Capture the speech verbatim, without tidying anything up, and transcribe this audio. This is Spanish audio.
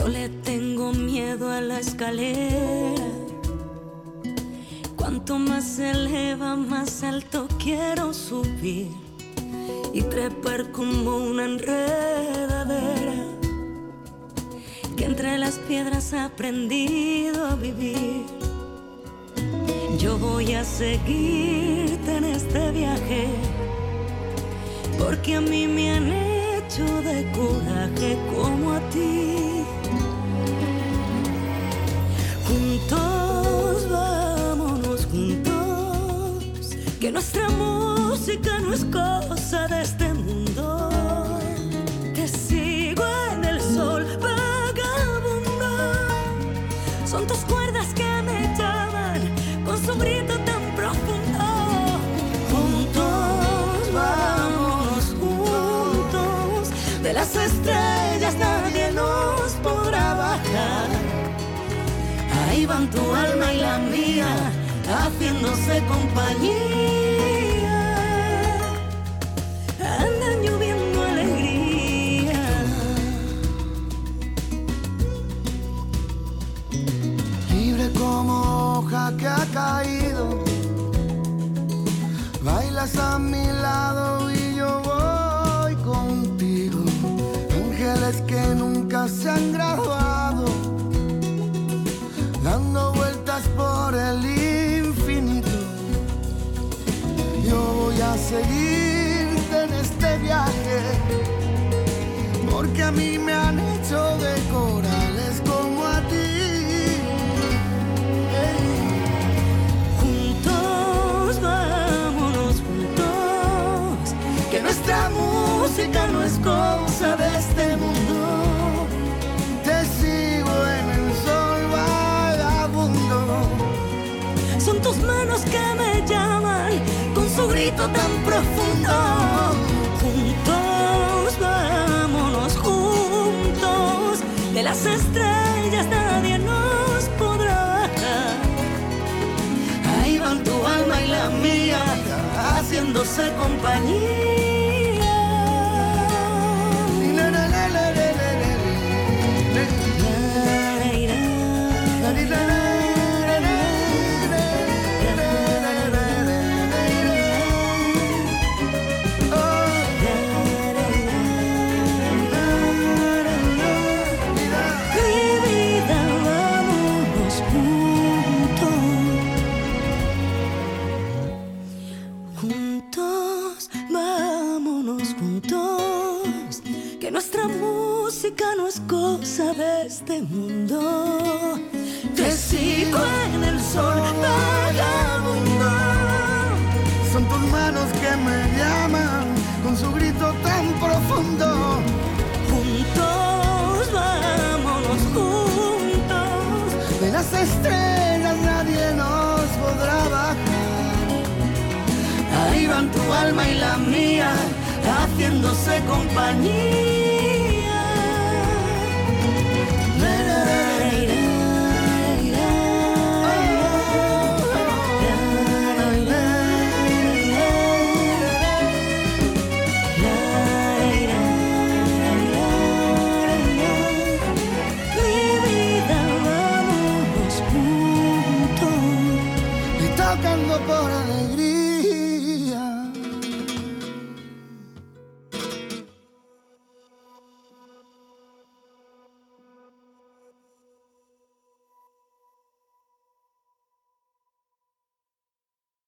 No le tengo miedo a la escalera. Cuanto más se eleva, más alto quiero subir y trepar como una enredadera que entre las piedras ha aprendido a vivir. Yo voy a seguirte en este viaje, porque a mí me han hecho de coraje como a ti. Juntos, vámonos juntos, que nuestra música no es cosa de este mundo. Te sigo en el sol, vagabundo. Son tus cuerdas que me llaman con su grito tan profundo. Juntos, vámonos juntos, de las estrellas nadie nos podrá bajar. Ahí van tu alma y la mía, haciéndose compañía. Andan lloviendo alegría. Libre como hoja que ha caído, bailas a mi lado y yo voy contigo. Ángeles que nunca se han graduado, dando vueltas por el infinito. Yo voy a seguirte en este viaje, porque a mí me han hecho de corales como a ti. Hey. Juntos, vámonos juntos, que nuestra música no es cosa de este mundo. Te sigo en el sol, vagabundo. Son tus manos que me llaman con su grito tan profundo. Juntos, vámonos juntos, de las estrellas nadie nos podrá bajar. Ahí van tu alma y la mía, haciéndose compañía. Juntos, vámonos juntos, que nuestra música no es cosa de este mundo. Te sigo en el sol, vagabundo. Son tus manos que me llaman con su grito tan profundo. Juntos, vámonos juntos, de las estrellas nadie nos podrá bajar. Ahí van tu alma y la mía, haciéndose compañía. Mi vida, vámonos juntos, y tocando por alegría.